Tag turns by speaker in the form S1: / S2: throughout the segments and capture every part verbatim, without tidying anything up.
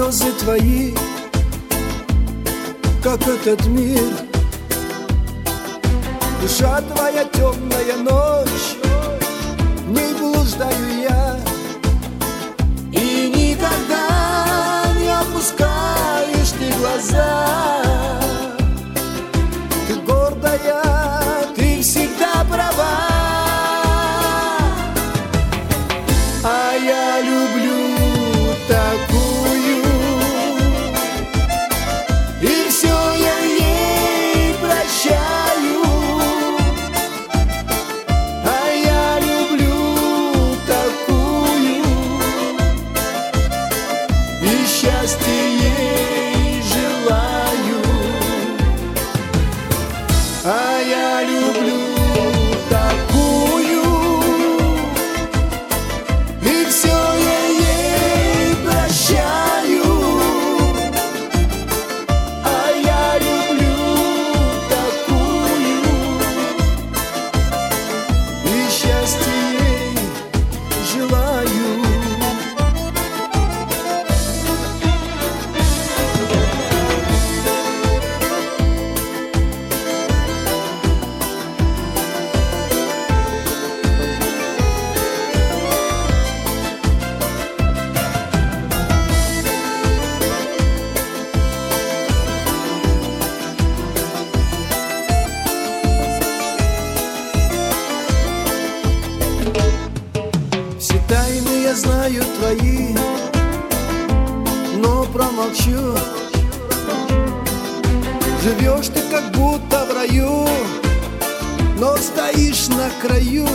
S1: слезы твои, как этот мир. Душа твоя темная ночь, в ней блуждаю я. И никогда не опускаешь ты глаза. Ты гордая, ты всегда права. А я люблю такую, и все я ей прощаю. А я люблю такую, и счастье ей желаю. А я люблю такую, и все я ей прощаю. А я люблю такую, и счастье ей желаю. Все тайны я знаю твои, но промолчу. Живешь ты как будто в раю, но стоишь на краю.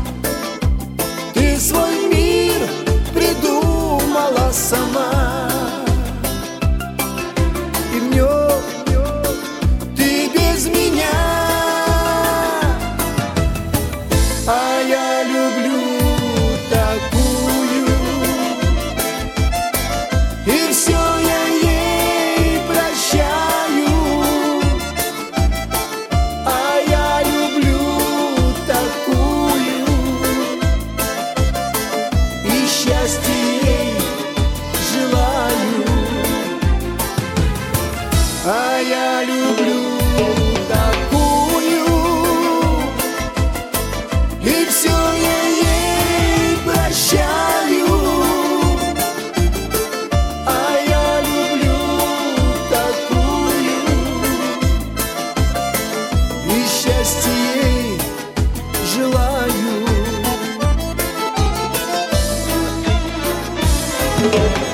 S1: Ты свой мир придумала сама, и в нем ты без меня. А я люблю такую, и все я ей прощаю. А я люблю такую, и счастье ей желаю. А я люблю такую, и все я ей прощаю. А я люблю такую, и счастье ей желаю.